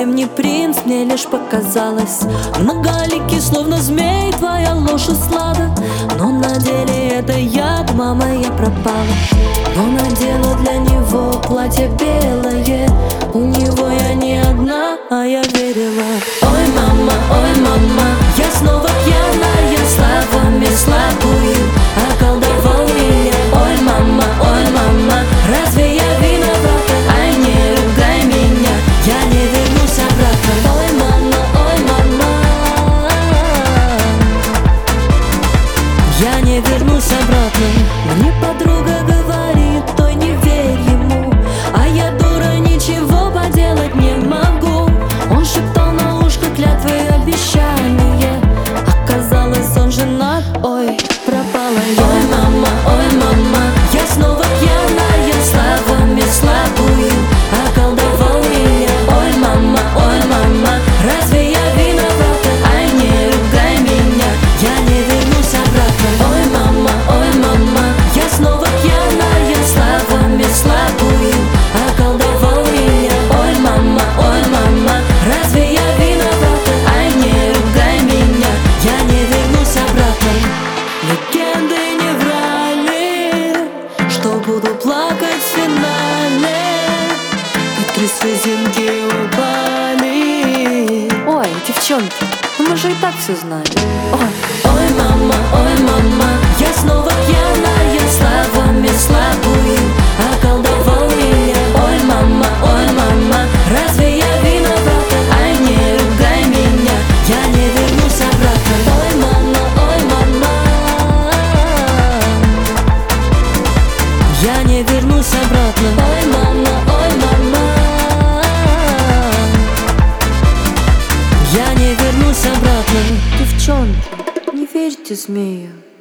совсем не принц, мне лишь показалось. Многоликий, словно змей, твоя ложь услада. Но на деле это яд, мама, я пропала. Но надела для него платье белое. У него я не одна, а я верила. Ой, мама, я снова пьяная, словами слабую околдовал меня. Ой, мама, разве я виновата? Ай, не ругай меня, я не вернусь обратно. Ой, мама, я не вернусь обратно. Мне подруга говорит, той не верь ему, а я дура, ничего поделать не могу. Он шептал на ушко клятвы и обещания. Оказалось, он женат, ой, пропала я. Ой, мама, я снова пьяная, словами слабую околдовал меня. Ой, мама, разве я виновата? Ай, не ругай меня, я не вернусь обратно. Ой, мама, я снова пьяная, словами слабую околдовал меня. Ой, мама, разве я виновата? Ай, не ругай меня, я не вернусь обратно. Легенды не врали, что буду плакать в финале, и 3 слезинки упали. Ой, девчонки, мы же и так все знали. Ой, мама, я снова пьяная, словами слабую околдовал меня. Ой, мама, разве я виновата? Ай, не ругай меня, я не вернусь обратно. Ой, мама, я не вернусь обратно. Ой, мама, я не вернусь обратно. Девчонки, не верьте змею.